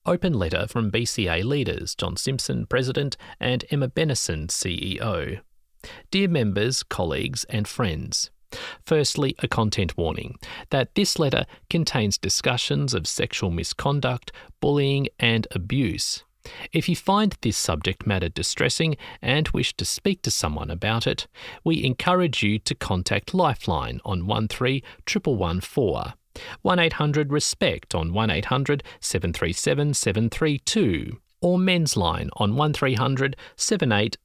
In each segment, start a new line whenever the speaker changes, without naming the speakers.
Open letter from BCA leaders John Simpson, President, and Emma Bennison, CEO. Dear members, colleagues and friends. Firstly, a content warning that this letter contains discussions of sexual misconduct, bullying and abuse. If you find this subject matter distressing and wish to speak to someone about it, we encourage you to contact Lifeline on 131114. 1800-RESPECT on 1800 737 732 or Men's Line on 1300 78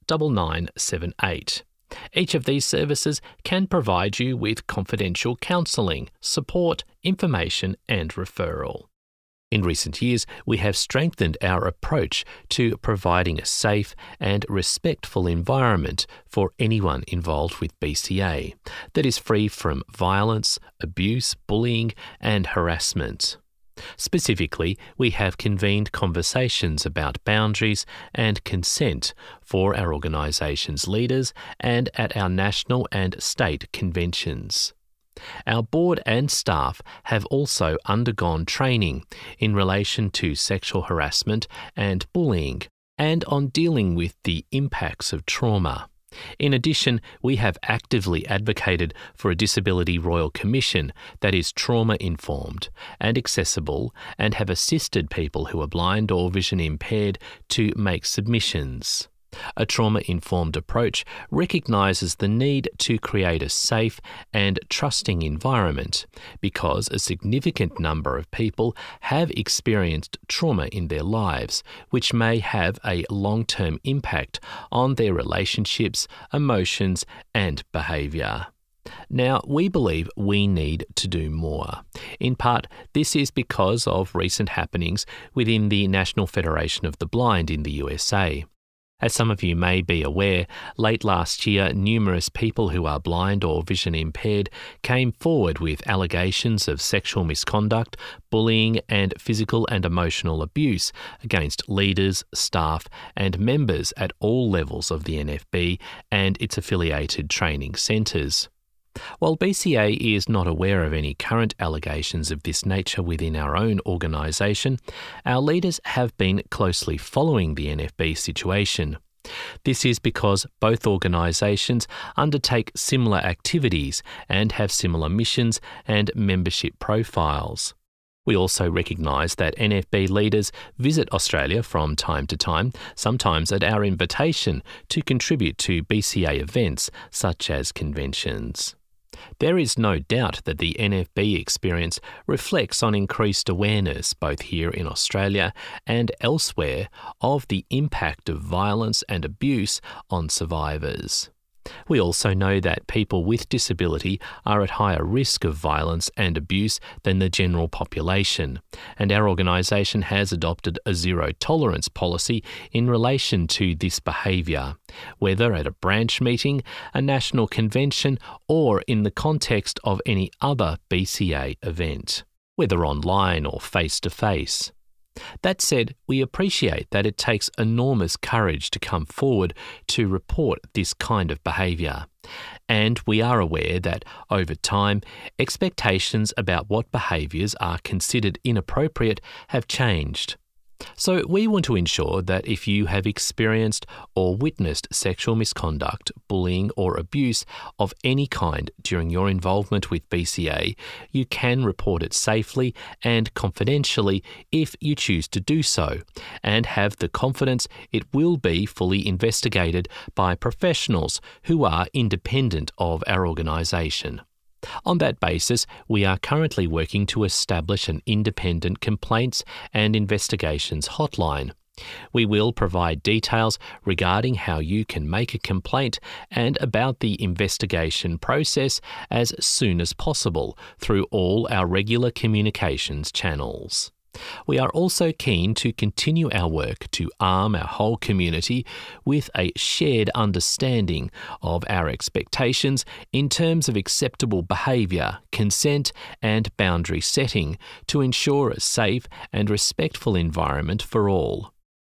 9978. Each of these services can provide you with confidential counselling, support, information and referral. In recent years, we have strengthened our approach to providing a safe and respectful environment for anyone involved with BCA that is free from violence, abuse, bullying and harassment. Specifically, we have convened conversations about boundaries and consent for our organisation's leaders and at our national and state conventions. Our board and staff have also undergone training in relation to sexual harassment and bullying and on dealing with the impacts of trauma. In addition, we have actively advocated for a Disability Royal Commission that is trauma-informed and accessible and have assisted people who are blind or vision impaired to make submissions. A trauma-informed approach recognises the need to create a safe and trusting environment because a significant number of people have experienced trauma in their lives, which may have a long-term impact on their relationships, emotions and behaviour. Now, we believe we need to do more. In part, this is because of recent happenings within the National Federation of the Blind in the USA. As some of you may be aware, late last year, numerous people who are blind or vision impaired came forward with allegations of sexual misconduct, bullying and physical and emotional abuse against leaders, staff and members at all levels of the NFB and its affiliated training centres. While BCA is not aware of any current allegations of this nature within our own organisation, our leaders have been closely following the NFB situation. This is because both organisations undertake similar activities and have similar missions and membership profiles. We also recognise that NFB leaders visit Australia from time to time, sometimes at our invitation, to contribute to BCA events such as conventions. There is no doubt that the NFB experience reflects on increased awareness, both here in Australia and elsewhere, of the impact of violence and abuse on survivors. We also know that people with disability are at higher risk of violence and abuse than the general population, and our organisation has adopted a zero-tolerance policy in relation to this behaviour, whether at a branch meeting, a national convention, or in the context of any other BCA event, whether online or face-to-face. That said, we appreciate that it takes enormous courage to come forward to report this kind of behaviour, and we are aware that, over time, expectations about what behaviours are considered inappropriate have changed. So we want to ensure that if you have experienced or witnessed sexual misconduct, bullying or abuse of any kind during your involvement with BCA, you can report it safely and confidentially if you choose to do so, and have the confidence it will be fully investigated by professionals who are independent of our organisation. On that basis, we are currently working to establish an independent complaints and investigations hotline. We will provide details regarding how you can make a complaint and about the investigation process as soon as possible through all our regular communications channels. We are also keen to continue our work to arm our whole community with a shared understanding of our expectations in terms of acceptable behaviour, consent and boundary setting to ensure a safe and respectful environment for all.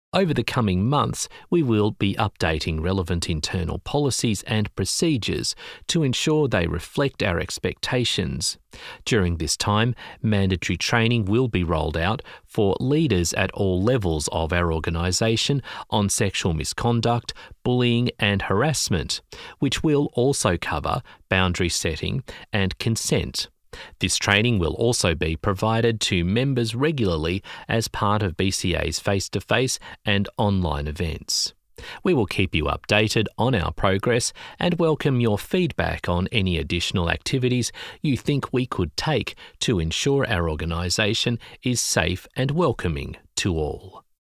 Over the coming months, we will be updating relevant internal policies and procedures to ensure they reflect our expectations. During this time, mandatory training will be rolled out for leaders at all levels of our organisation on sexual misconduct, bullying and harassment, which will also cover boundary setting and consent. This training will also be provided to members regularly as part of BCA's face-to-face and online events. We will keep you updated on our progress and welcome your feedback on any additional activities you think we could take to ensure our organisation is safe and welcoming to all.